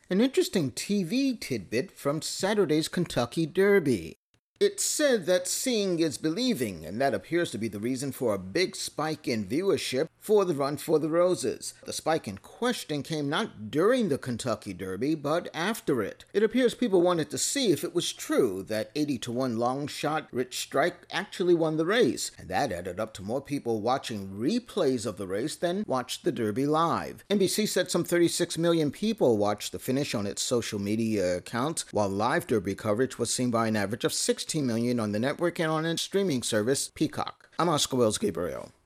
An interesting TV tidbit from Saturday's Kentucky Derby. It said that seeing is believing, and that appears to be the reason for a big spike in viewership for the Run for the Roses. The spike in question came not during the Kentucky Derby, but after it. It appears people wanted to see if it was true that 80-1 long shot Rich Strike actually won the race, and that added up to more people watching replays of the race than watched the Derby live. NBC said some 36 million people watched the finish on its social media accounts, while live Derby coverage was seen by an average of 16 million on the network and on its streaming service, Peacock. I'm Oscar Wells Gabriel.